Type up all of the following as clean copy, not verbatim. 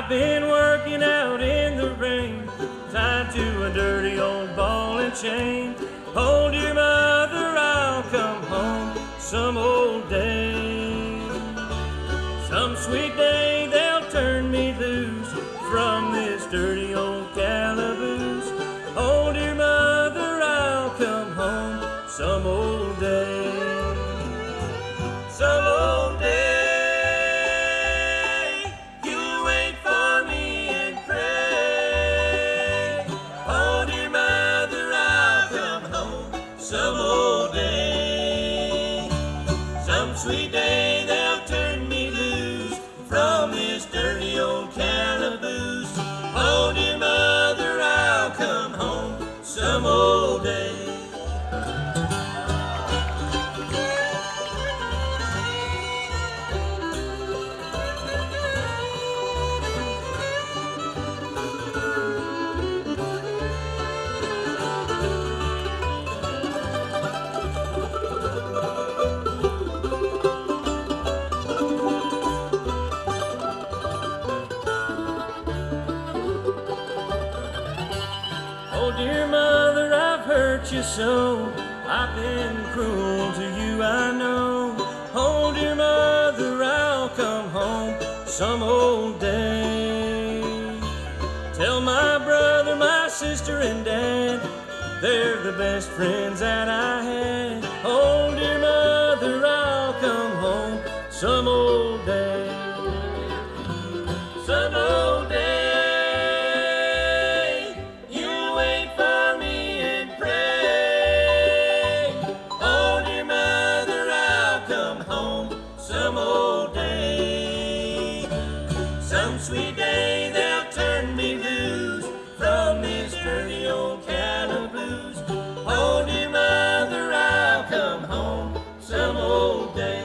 I've been working out in the rain, tied to a dirty old ball and chain. Oh, dear mother, I'll come home some old day. Some sweet day they'll turn me loose from this dirty old calaboose. Oh, dear mother, I'll come home some old day. Some old day, you'll wait for me and pray. Oh, dear mother, I'll come home some old day. Some sweet day they'll turn me loose from this dirty old calaboose. Oh, dear mother, I'll come home some old day. Oh, dear mother, I've hurt you so. I've been cruel to you, I know. Oh, dear mother, I'll come home some old day. Tell my brother, my sister, and dad, they're the best friends that I had. Oh, dear mother, I'll come home some old day. Some old day. Sweet day, they'll turn me loose from this dirty old calaboose. Oh, dear mother, I'll come home some old day.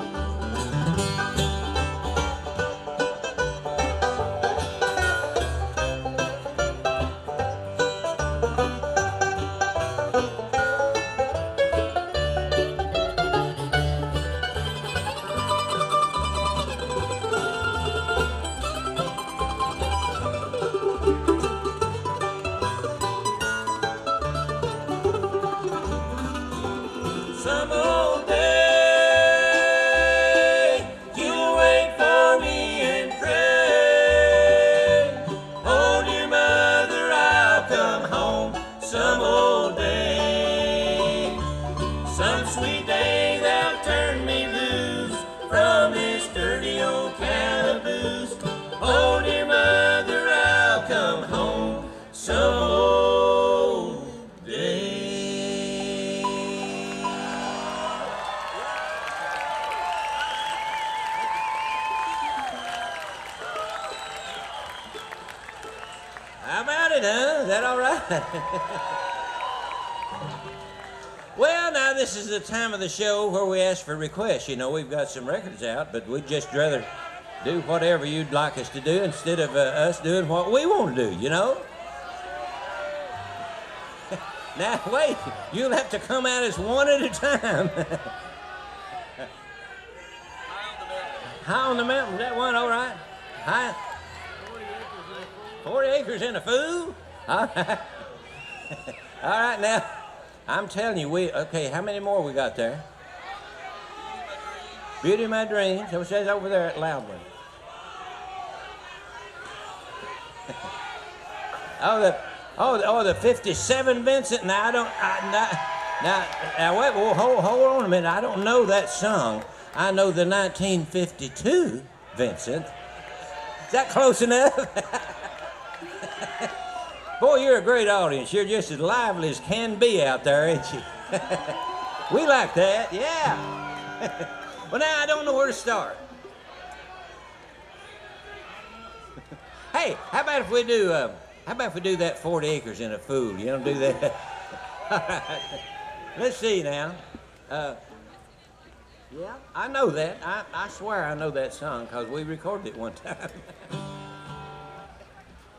Some old day, you'll wait for me and pray. Oh, dear mother, I'll come home some old day. Some sweet day they'll turn me loose from this dirty old calaboose. Oh, dear mother, I'll come home some old day. How about it, huh? Is that all right? Well, now this is the time of the show where we ask for requests. You know, we've got some records out, but we'd just rather do whatever you'd like us to do instead of us doing what we want to do, you know? Now, wait, you'll have to come at us one at a time. High on the mountain, that one, all right? High. 40 acres in a fool? All right. All right, now, I'm telling you, okay, how many more we got there? Beauty of My Dreams. It says over there at Loudon. The 57 Vincent. Now, now, wait, well, hold on a minute. I don't know that song. I know the 1952 Vincent. Is that close enough? Boy, you're a great audience. You're just as lively as can be out there, ain't you? We like that, yeah. Well, now I don't know where to start. Hey, how about if we do that 40 acres in a fool? You don't do that? All right. Let's see now. Yeah, I know that. I swear I know that song because we recorded it one time.